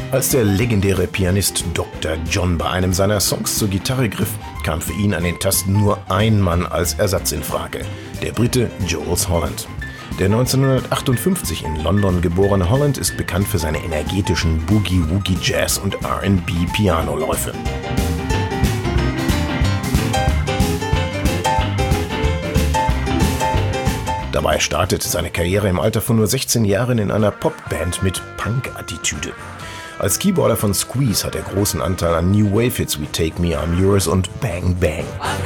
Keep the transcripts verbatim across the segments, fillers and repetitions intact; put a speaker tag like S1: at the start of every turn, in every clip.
S1: Als der legendäre Pianist Doktor John bei einem seiner Songs zur Gitarre griff, kam für ihn an den Tasten nur ein Mann als Ersatz in Frage, der Brite Jools Holland. Der neunzehnhundertachtundfünfzig in London geborene Holland ist bekannt für seine energetischen Boogie-Woogie-Jazz- und R and B-Pianoläufe. Dabei startet seine Karriere im Alter von nur sechzehn Jahren in einer Popband mit Punk-Attitüde. Als Keyboarder von Squeeze hat er großen Anteil an New Wave-Hits wie Take Me, I'm Yours und Bang Bang.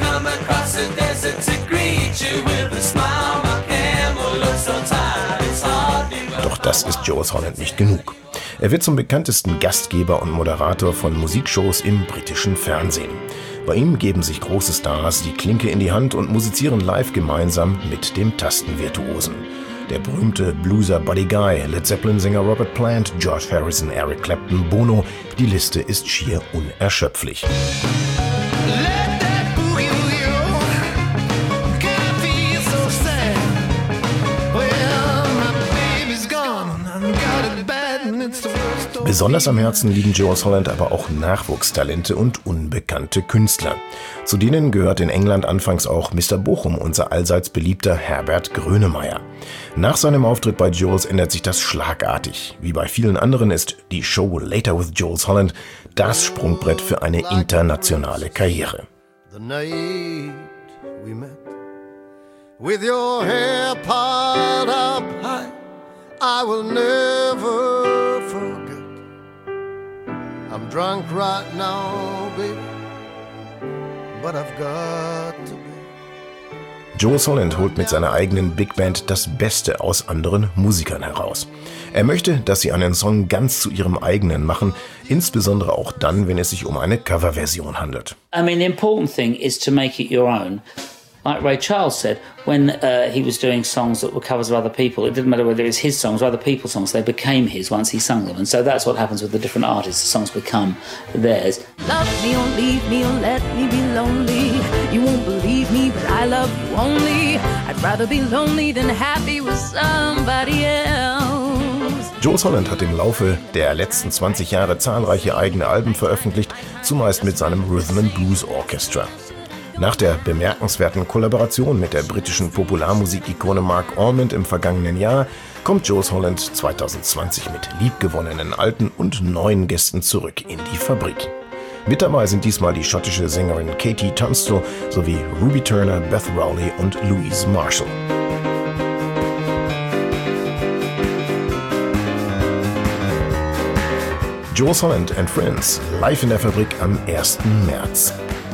S1: Doch das ist Jools Holland nicht genug. Er wird zum bekanntesten Gastgeber und Moderator von Musikshows im britischen Fernsehen. Bei ihm geben sich große Stars die Klinke in die Hand und musizieren live gemeinsam mit dem Tastenvirtuosen. Der berühmte Blueser Buddy Guy, Led Zeppelin-Sänger Robert Plant, George Harrison, Eric Clapton, Bono. Die Liste ist schier unerschöpflich. Besonders am Herzen liegen Jools Holland aber auch Nachwuchstalente und unbekannte Künstler. Zu denen gehört in England anfangs auch Mister Bochum, unser allseits beliebter Herbert Grönemeyer. Nach seinem Auftritt bei Jools ändert sich das schlagartig. Wie bei vielen anderen ist die Show Later with Jools Holland das Sprungbrett für eine internationale Karriere.
S2: The night we met, with your hair piled up high, I will never forget. I'm drunk right now, baby, but I've got to be.
S1: Jools Holland holt mit seiner eigenen Big Band das Beste aus anderen Musikern heraus. Er möchte, dass sie einen Song ganz zu ihrem eigenen machen, insbesondere auch dann, wenn es sich um eine Coverversion handelt.
S3: I mean, the important thing is to make it your own. Like Ray Charles said, when uh, he was doing songs that were covers of other people, it didn't matter whether it was his songs or other people's songs, they became his once he sung them. And so that's what happens with the different artists, the songs become theirs.
S4: Love me or leave me or let me be lonely. You won't believe me, but I love you only. I'd rather be lonely than happy with somebody else.
S1: Jools Holland hat im Laufe der letzten zwanzig Jahre zahlreiche eigene Alben veröffentlicht, zumeist mit seinem Rhythm and Blues Orchestra. Nach der bemerkenswerten Kollaboration mit der britischen Popularmusikikone Mark Almond im vergangenen Jahr kommt Jools Holland zwanzig zwanzig mit liebgewonnenen alten und neuen Gästen zurück in die Fabrik. Mit dabei sind diesmal die schottische Sängerin Katie Tunstall sowie Ruby Turner, Beth Rowley und Louise Marshall. Jools Holland and Friends live in der Fabrik am ersten März.